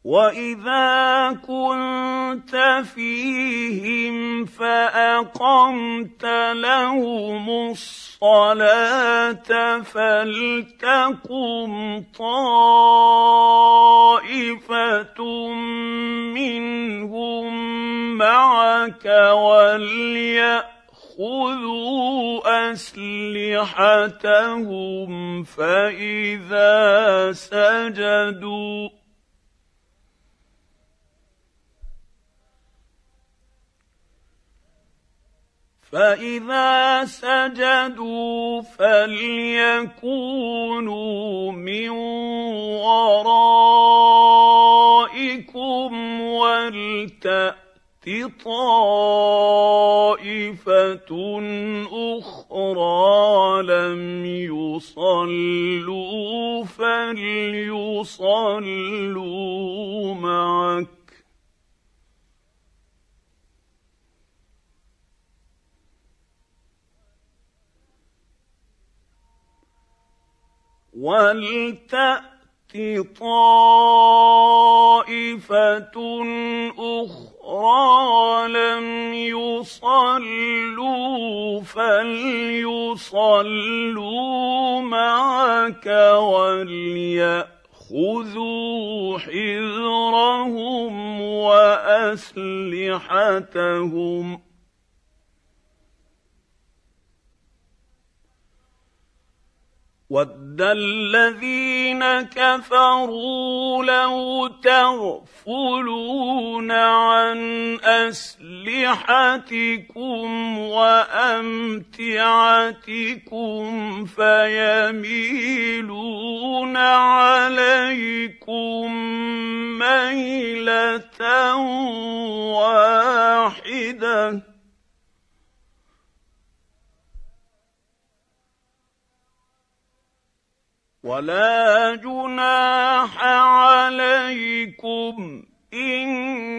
وَإِذَا كُنتَ فِيهِمْ فَأَقَمْتَ لَهُمُ الصَّلَاةَ فَلْتَقُمْ طَائِفَةٌ مِّنْهُم مَّعَكَ وَلْيَأْخُذُوا أَسْلِحَتَهُمْ فَإِذَا سَجَدُوا فَلْيَكُونُوا مِن وَرَائِكُمْ وَلْتَأْتِ طَائِفَةٌ أُخْرَىٰ لَمْ يُصَلُّوا فَلْيُصَلُّوا مَعَكَ ۚ وَلْتَأْتِ طَائِفَةٌ أُخْرَىٰ لَمْ يُصَلُّوا فَلْيُصَلُّوا مَعَكَ وَلْيَأْخُذُوا حِذْرَهُمْ وَأَسْلِحَتَهُمْ ۗ وَدَّ الَّذِينَ كَفَرُوا لَوْ تَغْفُلُونَ عَنْ أَسْلِحَتِكُمْ وَأَمْتِعَتِكُمْ فَيَمِيلُونَ عَلَيْكُم مَّيْلَةً وَاحِدَةً ۚ وَلَا جُنَاحَ عَلَيْكُمْ إِن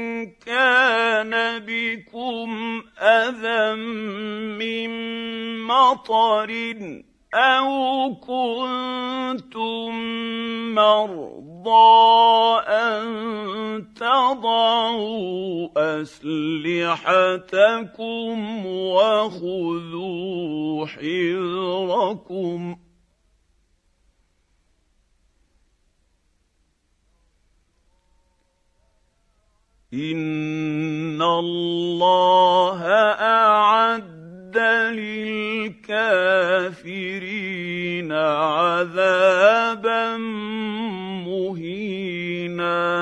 كَانَ بِكُمْ أَذًى مِّن مَّطَرٍ أَوْ كُنتُم مَّرْضَىٰ أَن تَضَعُوا أَسْلِحَتَكُمْ وَخُذُوا حِذْرَكُمْ ۗ إِنَّ اللَّهَ أَعَدَّ لِلْكَافِرِينَ عَذَابًا مُّهِينًا.